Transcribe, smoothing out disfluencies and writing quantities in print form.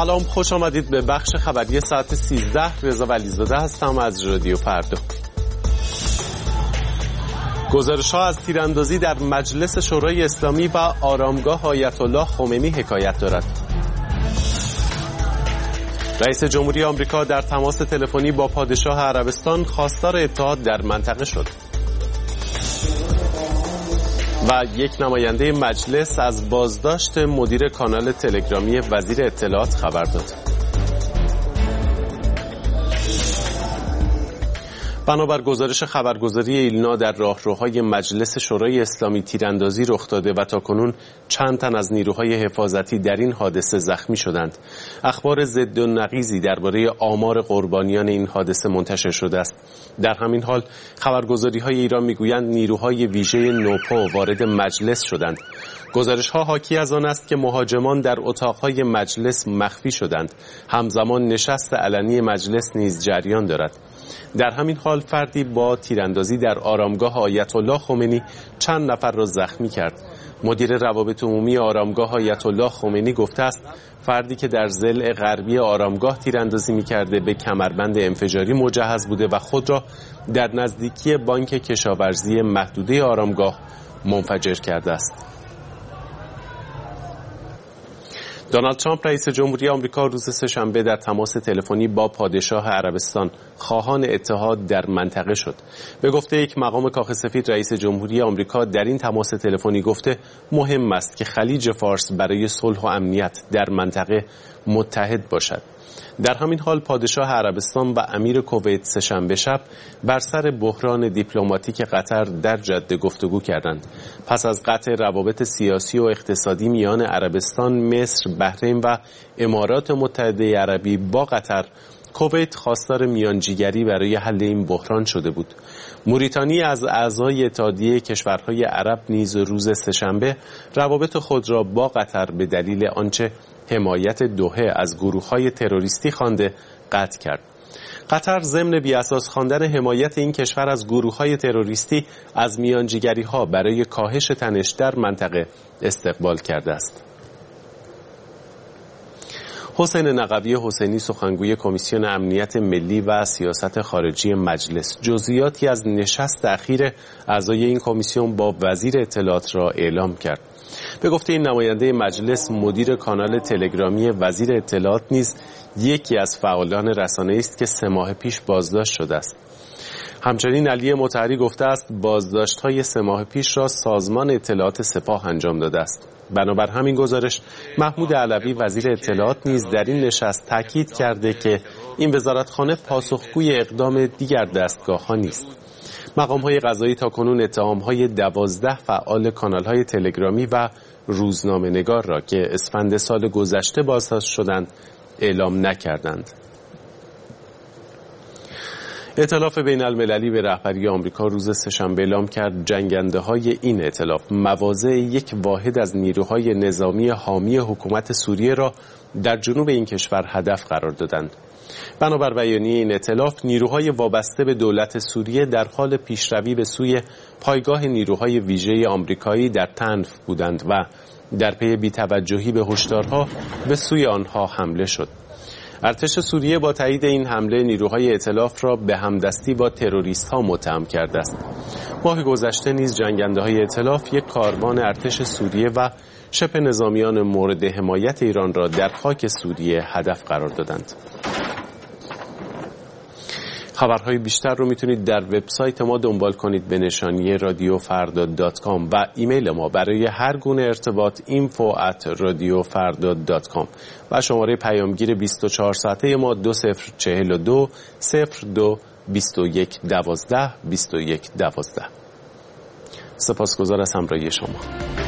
سلام، خوش آمدید به بخش خبری ساعت 13. رضا ولیزاده هستم از رادیو فردا. گزارش‌ها از تیراندازی در مجلس شورای اسلامی و آرامگاه آیت الله خمینی حکایت دارد. رئیس جمهوری آمریکا در تماس تلفنی با پادشاه عربستان خواستار اتحاد در منطقه شد. و یک نماینده مجلس از بازداشت مدیر کانال تلگرامی وزیر اطلاعات خبر داد. بنابر گزارش خبرگزاری ایلنا در راهروهای مجلس شورای اسلامی تیراندازی رخ داده و تاکنون چند تن از نیروهای حفاظتی در این حادثه زخمی شدند. اخبار ضد و نقیضی درباره آمار قربانیان این حادثه منتشر شده است. در همین حال خبرگزاری‌های ایران میگویند نیروهای ویژه نوپا وارد مجلس شدند. گزارش‌ها حاکی از آن است که مهاجمان در اتاق‌های مجلس مخفی شدند. همزمان نشست علنی مجلس نیز جریان دارد. در همین حال فردی با تیراندازی در آرامگاه آیت الله خمینی چند نفر را زخمی کرد. مدیر روابط عمومی آرامگاه آیت الله خمینی گفته است فردی که در ضلع غربی آرامگاه تیراندازی می‌کرده به کمربند انفجاری مجهز بوده و خود را در نزدیکی بانک کشاورزی محدوده آرامگاه منفجر کرده است. دونالد ترامپ رئیس جمهوری آمریکا روز سه‌شنبه در تماس تلفنی با پادشاه عربستان خواهان اتحاد در منطقه شد. به گفته یک مقام کاخ سفید، رئیس جمهوری آمریکا در این تماس تلفنی گفته مهم است که خلیج فارس برای صلح و امنیت در منطقه متحد باشد. در همین حال پادشاه عربستان و امیر کویت سه‌شنبه شب بر سر بحران دیپلماتیک قطر در جده گفتگو کردند. پس از قطع روابط سیاسی و اقتصادی میان عربستان، مصر، بحرین و امارات متحده عربی با قطر، کویت خواستار میانجیگری برای حل این بحران شده بود. موریتانی از اعضای اتحادیه کشورهای عرب نیز روز سه‌شنبه روابط خود را با قطر به دلیل آنچه حمایت دوحه از گروه‌های تروریستی خوانده قطع کرد. قطر ضمن بی‌اساس خواندن حمایت این کشور از گروه‌های تروریستی از میانجیگری‌ها برای کاهش تنش در منطقه استقبال کرده است. حسین نقوی حسینی، سخنگوی کمیسیون امنیت ملی و سیاست خارجی مجلس، جزئیاتی از نشست اخیر اعضای این کمیسیون با وزیر اطلاعات را اعلام کرد. به گفته این نماینده مجلس، مدیر کانال تلگرامی وزیر اطلاعات نیز یکی از فعالان رسانه‌ای است که 3 ماه پیش بازداشت شده است. همچنین علی مطهری گفته است بازداشت‌های 3 ماه پیش را سازمان اطلاعات سپاه انجام داده است. بنابر همین گزارش، محمود علوی وزیر اطلاعات نیز در این نشست تاکید کرده که این وزارتخانه پاسخگوی اقدام دیگر دستگاه‌ها نیست. مقام‌های قضایی تاکنون اتهام‌های 12 فعال کانال‌های تلگرامی و روزنامه‌نگار را که اسفند سال گذشته بازداشت شدند اعلام نکردند. ائتلاف بین المللی به رهبری آمریکا روز سه‌شنبه اعلام کرد جنگنده‌های این ائتلاف مواضع یک واحد از نیروهای نظامی حامی حکومت سوریه را در جنوب این کشور هدف قرار دادند. بنابر بیانیه این ائتلاف، نیروهای وابسته به دولت سوریه در حال پیشروی به سوی پایگاه نیروهای ویژه آمریکایی در تنف بودند و در پی بی‌توجهی به هشدارها به سوی آنها حمله شد. ارتش سوریه با تایید این حمله نیروهای ائتلاف را به همدستی با تروریست‌ها متهم کرده است. ماه گذشته نیز جنگنده‌های ائتلاف یک کاروان ارتش سوریه و شبه نظامیان مورد حمایت ایران را در خاک سوریه هدف قرار دادند. خبرهای بیشتر رو میتونید در وبسایت ما دنبال کنید به نشانی radiofarda.com و ایمیل ما برای هر گونه ارتباط info@radiofarda.com و شماره پیامگیر 24 ساعته ما 2042 02 21 12 21 12. سپاسگزار از همراهی شما.